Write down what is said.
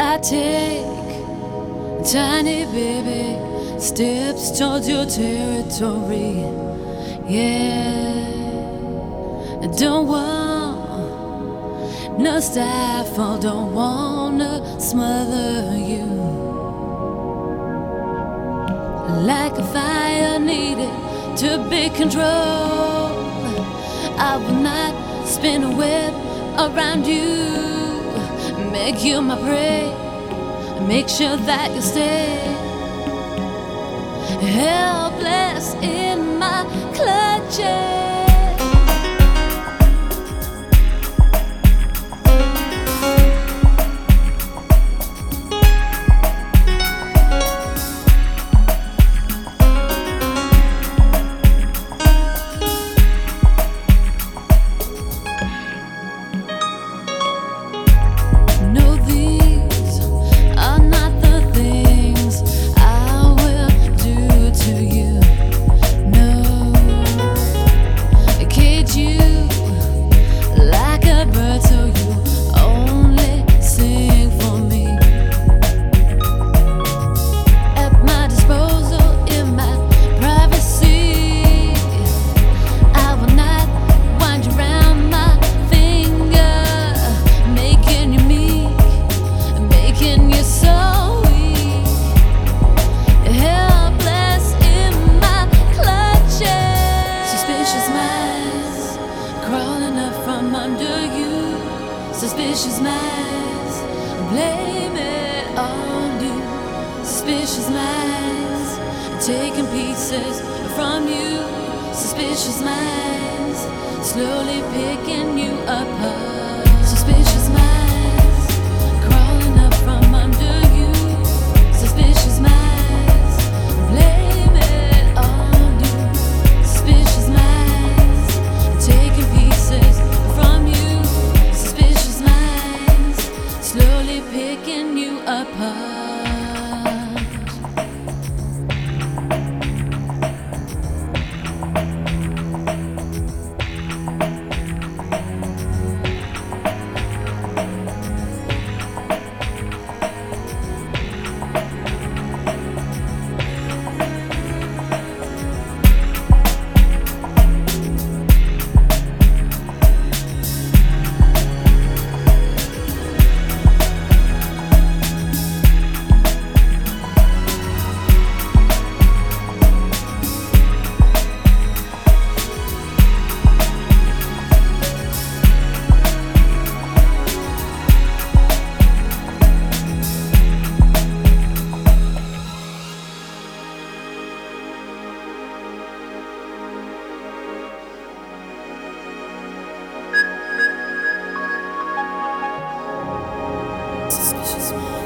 I take tiny baby steps towards your territory. Yeah, I don't want no stifle, don't wanna smother you. Like a fire needed to be controlled, I will not spin a web around you. Make you my prey, make sure that you stay helpless in my clutches. Suspicious minds, blame it on you. Suspicious minds, taking pieces from you. Suspicious minds, slowly picking you apart. Suspicious minds, crawling up from under you. Suspicious minds, blame it on you. Suspicious minds, taking pieces from you. Slowly picking you apart. Suspicious.